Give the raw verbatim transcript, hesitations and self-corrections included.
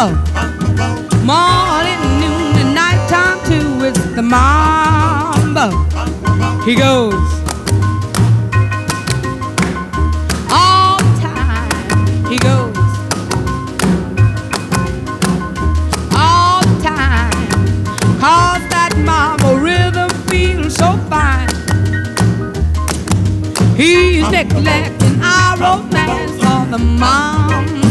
mambo. Morning, noon, and nighttime too. It's the mambo. He goes all the time. He goes all the time. 'Cause that mambo rhythm feels so fine. He's neglecting our romance on the mambo.